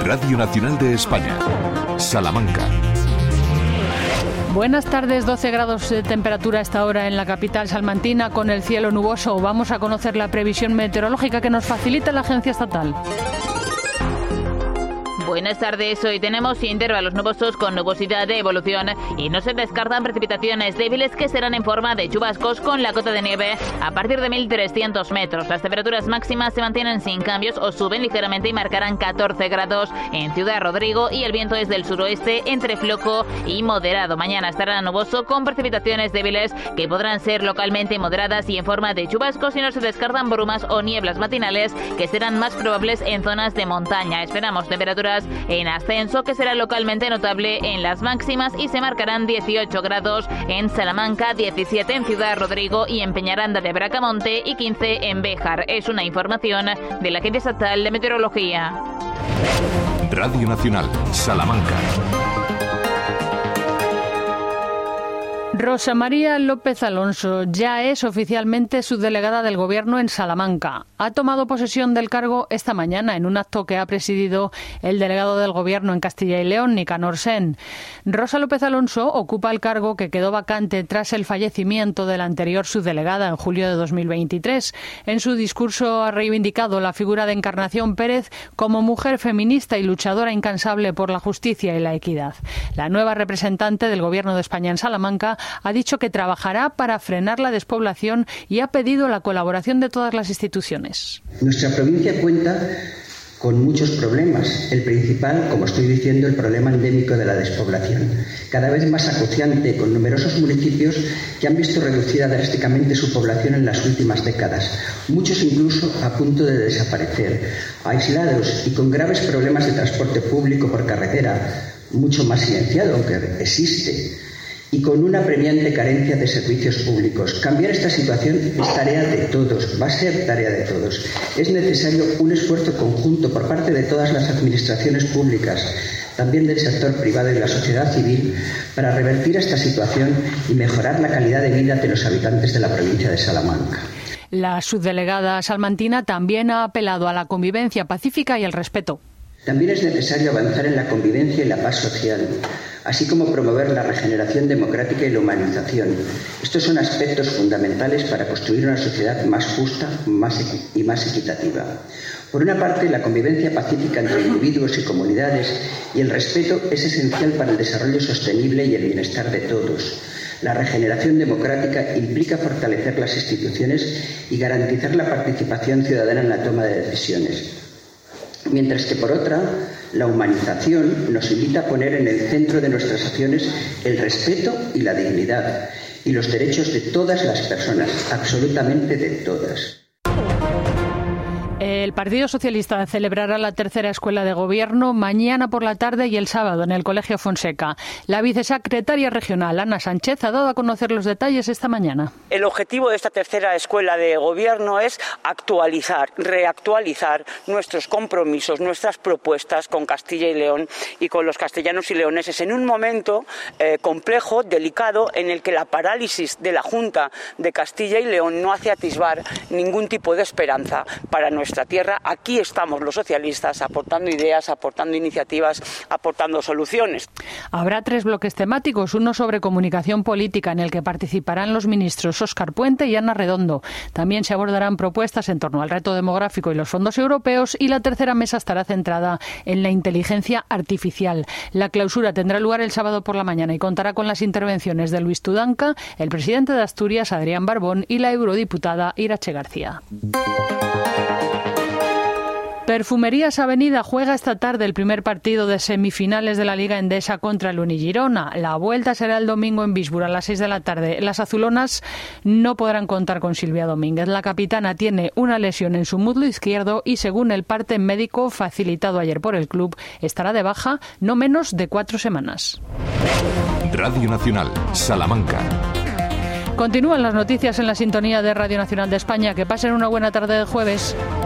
Radio Nacional de España, Salamanca. Buenas tardes, 12 grados de temperatura a esta hora en la capital salmantina con el cielo nuboso. Vamos a conocer la previsión meteorológica que nos facilita la agencia estatal. Buenas tardes, hoy tenemos intervalos nubosos con nubosidad de evolución y no se descartan precipitaciones débiles que serán en forma de chubascos con la cota de nieve a partir de 1.300 metros. Las temperaturas máximas se mantienen sin cambios o suben ligeramente y marcarán 14 grados en Ciudad Rodrigo y el viento es del suroeste entre flojo y moderado. Mañana estará nuboso con precipitaciones débiles que podrán ser localmente moderadas y en forma de chubascos y no se descartan brumas o nieblas matinales que serán más probables en zonas de montaña. Esperamos temperaturas en ascenso que será localmente notable en las máximas y se marcarán 18 grados en Salamanca, 17 en Ciudad Rodrigo y en Peñaranda de Bracamonte y 15 en Béjar. Es una información de la Agencia Estatal de Meteorología. Radio Nacional, Salamanca. Rosa María López Alonso ya es oficialmente subdelegada del Gobierno en Salamanca. Ha tomado posesión del cargo esta mañana en un acto que ha presidido el delegado del Gobierno en Castilla y León, Nicanor Sen. Rosa López Alonso ocupa el cargo que quedó vacante tras el fallecimiento de la anterior subdelegada en julio de 2023. En su discurso ha reivindicado la figura de Encarnación Pérez como mujer feminista y luchadora incansable por la justicia y la equidad. La nueva representante del Gobierno de España en Salamanca ha dicho que trabajará para frenar la despoblación y ha pedido la colaboración de todas las instituciones. Nuestra provincia cuenta con muchos problemas. El principal, como estoy diciendo, el problema endémico de la despoblación, cada vez más acuciante, con numerosos municipios que han visto reducida drásticamente su población en las últimas décadas, muchos incluso a punto de desaparecer, aislados y con graves problemas de transporte público por carretera, mucho más silenciado, aunque existe, y con una apremiante carencia de servicios públicos. Cambiar esta situación es tarea de todos, va a ser tarea de todos. Es necesario un esfuerzo conjunto por parte de todas las administraciones públicas, también del sector privado y la sociedad civil, para revertir esta situación y mejorar la calidad de vida de los habitantes de la provincia de Salamanca. La subdelegada salmantina también ha apelado a la convivencia pacífica y el respeto. También es necesario avanzar en la convivencia y la paz social, así como promover la regeneración democrática y la humanización. Estos son aspectos fundamentales para construir una sociedad más justa y más equitativa. Por una parte, la convivencia pacífica entre individuos y comunidades y el respeto es esencial para el desarrollo sostenible y el bienestar de todos. La regeneración democrática implica fortalecer las instituciones y garantizar la participación ciudadana en la toma de decisiones. Mientras que, por otra, la humanización nos invita a poner en el centro de nuestras acciones el respeto y la dignidad y los derechos de todas las personas, absolutamente de todas. El Partido Socialista celebrará la tercera escuela de gobierno mañana por la tarde y el sábado en el Colegio Fonseca. La vicesecretaria regional, Ana Sánchez, ha dado a conocer los detalles esta mañana. El objetivo de esta tercera escuela de gobierno es reactualizar nuestros compromisos, nuestras propuestas con Castilla y León y con los castellanos y leoneses en un momento complejo, delicado, en el que la parálisis de la Junta de Castilla y León no hace atisbar ningún tipo de esperanza para nuestra tierra. Aquí estamos los socialistas aportando ideas, aportando iniciativas, aportando soluciones. Habrá 3 bloques temáticos, uno sobre comunicación política en el que participarán los ministros Óscar Puente y Ana Redondo. También se abordarán propuestas en torno al reto demográfico y los fondos europeos y la tercera mesa estará centrada en la inteligencia artificial. La clausura tendrá lugar el sábado por la mañana y contará con las intervenciones de Luis Tudanca, el presidente de Asturias, Adrián Barbón, y la eurodiputada Irache García. Perfumerías Avenida juega esta tarde el primer partido de semifinales de la Liga Endesa contra el Unigirona. La vuelta será el domingo en Bisbur a las 6 de la tarde. Las azulonas no podrán contar con Silvia Domínguez. La capitana tiene una lesión en su muslo izquierdo y, según el parte médico facilitado ayer por el club, estará de baja no menos de 4 semanas. Radio Nacional, Salamanca. Continúan las noticias en la sintonía de Radio Nacional de España. Que pasen una buena tarde de jueves.